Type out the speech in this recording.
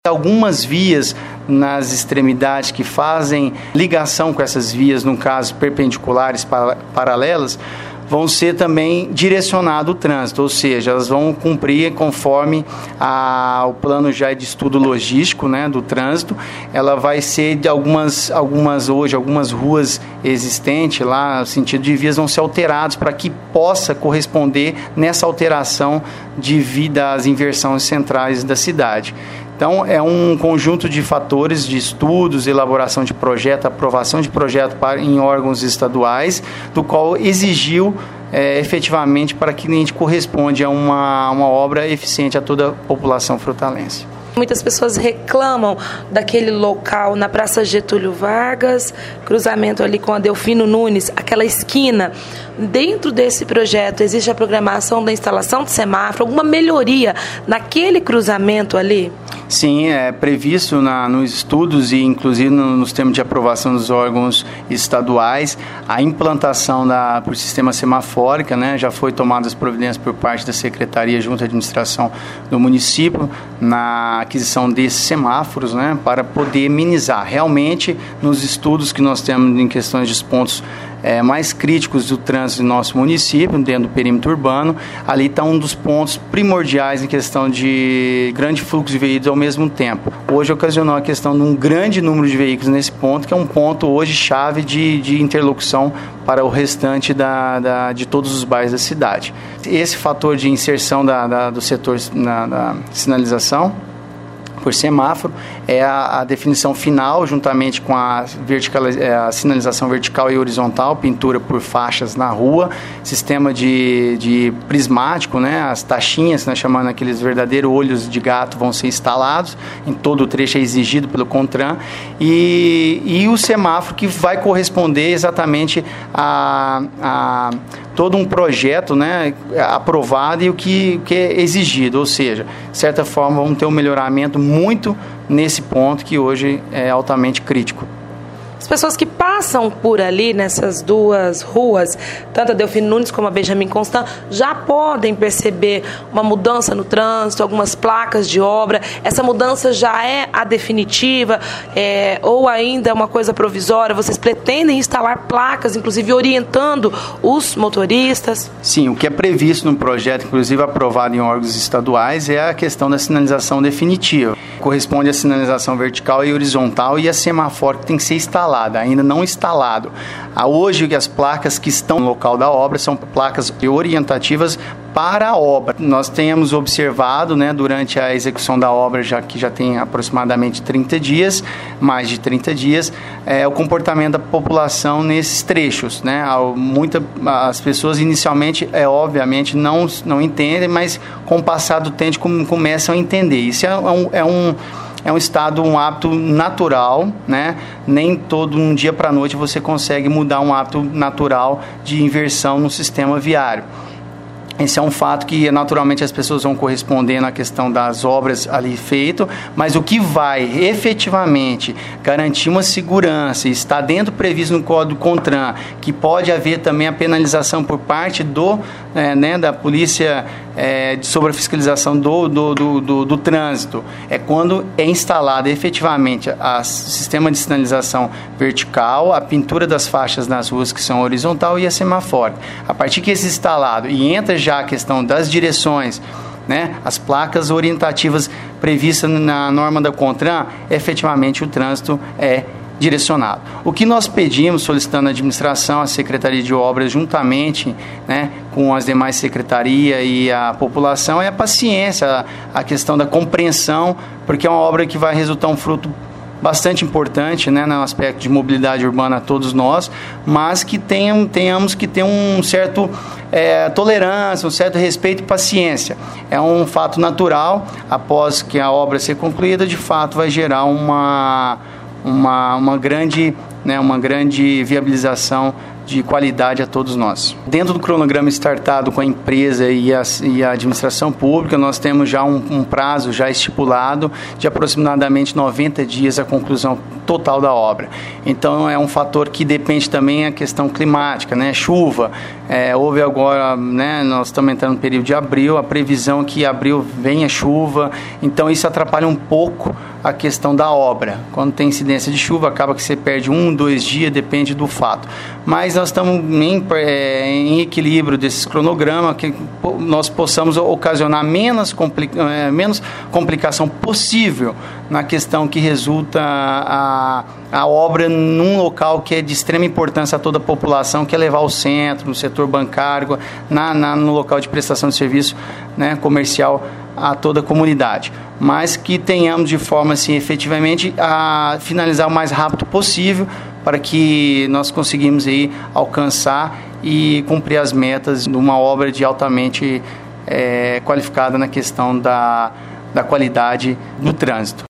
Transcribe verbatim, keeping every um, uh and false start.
Algumas vias nas extremidades que fazem ligação com essas vias, no caso perpendiculares, paralelas, vão ser também direcionado o trânsito, ou seja, elas vão cumprir conforme a, o plano já de estudo logístico, né, do trânsito. Ela vai ser de algumas, algumas hoje, algumas ruas existentes lá, no sentido de vias vão ser alteradas para que possa corresponder nessa alteração de vida das inversões centrais da cidade. Então, é um conjunto de fatores, de estudos, elaboração de projeto, aprovação de projeto para, em órgãos estaduais, do qual exigiu é, efetivamente para que a gente corresponda a uma, uma obra eficiente a toda a população frutalense. Muitas pessoas reclamam daquele local na Praça Getúlio Vargas, cruzamento ali com a Delfino Nunes, aquela esquina. Dentro desse projeto, existe a programação da instalação de semáforo, alguma melhoria naquele cruzamento ali? Sim, é previsto na, nos estudos e inclusive no, nos termos de aprovação dos órgãos estaduais a implantação da, por sistema semafórica, né, já foi tomadas providências por parte da Secretaria junto à administração do município na aquisição desses semáforos, né, para poder minimizar. Realmente, nos estudos que nós temos em questões dos pontos É, mais críticos do trânsito do nosso município, dentro do perímetro urbano, ali está um dos pontos primordiais em questão de grande fluxo de veículos ao mesmo tempo. Hoje ocasionou a questão de um grande número de veículos nesse ponto, que é um ponto hoje chave de, de interlocução para o restante da, da, de todos os bairros da cidade. Esse fator de inserção da, da, do setor na, da sinalização por semáforo é a, a definição final, juntamente com a, vertical, a sinalização vertical e horizontal, pintura por faixas na rua, sistema de, de prismático, né, as taxinhas, nós chamamos aqueles verdadeiros olhos de gato, vão ser instalados em todo o trecho, é exigido pelo CONTRAN, e, e o semáforo que vai corresponder exatamente a, a todo um projeto, né, aprovado e o que, que é exigido, ou seja, de certa forma vamos ter um melhoramento muito nesse ponto que hoje é altamente crítico. As pessoas que passam por ali, nessas duas ruas, tanto a Delfino Nunes como a Benjamin Constant, já podem perceber uma mudança no trânsito, algumas placas de obra. Essa mudança já é a definitiva é, ou ainda é uma coisa provisória? Vocês pretendem instalar placas, inclusive orientando os motoristas? Sim, o que é previsto no projeto, inclusive aprovado em órgãos estaduais, é a questão da sinalização definitiva. Corresponde à sinalização vertical e horizontal e a semafórica tem que ser instalada, ainda não instalado. Hoje, as placas que estão no local da obra são placas orientativas para a obra. Nós temos observado, né, durante a execução da obra, já que já tem aproximadamente trinta dias, mais de trinta dias, é, o comportamento da população nesses trechos, né? Muita, as pessoas inicialmente, é, obviamente, não, não entendem, mas com o passar do tempo começam a entender. Isso é um, é um É um estado, um hábito natural, né? Nem todo um dia para a noite você consegue mudar um hábito natural de inversão no sistema viário. Esse é um fato que naturalmente as pessoas vão corresponder na questão das obras ali feito, mas o que vai efetivamente garantir uma segurança e está dentro previsto no Código CONTRAN, que pode haver também a penalização por parte do, é, né, da polícia é, sobre a fiscalização do, do, do, do, do trânsito, é quando é instalado efetivamente o sistema de sinalização vertical, a pintura das faixas nas ruas que são horizontal e a semafórica. A partir que esse instalado e entra já a questão das direções, né, as placas orientativas previstas na norma da CONTRAN, efetivamente o trânsito é direcionado. O que nós pedimos, solicitando à administração, a Secretaria de Obras, juntamente, né, com as demais secretarias e a população, é a paciência, a, a questão da compreensão, porque é uma obra que vai resultar um fruto bastante importante, né, no aspecto de mobilidade urbana a todos nós, mas que tenham, tenhamos que ter um certo é, tolerância, um certo respeito e paciência. É um fato natural, após que a obra ser concluída, de fato vai gerar uma, uma, uma grande, né, uma grande viabilização de qualidade a todos nós. Dentro do cronograma startado com a empresa e a, e a administração pública, nós temos já um, um prazo já estipulado de aproximadamente noventa dias a conclusão total da obra. Então é um fator que depende também da questão climática, né? Chuva, é, houve agora, né, nós estamos entrando no período de abril, a previsão é que em abril venha chuva, então isso atrapalha um pouco a questão da obra. Quando tem incidência de chuva, acaba que você perde um, dois dias, depende do fato. Mas nós estamos em, é, em equilíbrio desses cronogramas, que nós possamos ocasionar menos, complica, é, menos complicação possível na questão que resulta a, a obra num local que é de extrema importância a toda a população, que é levar ao centro, no setor bancário, na, na, no local de prestação de serviço, né, comercial, a toda a comunidade, mas que tenhamos de forma assim, efetivamente, a finalizar o mais rápido possível para que nós conseguimos aí alcançar e cumprir as metas de uma obra de altamente é, qualificada na questão da, da qualidade do trânsito.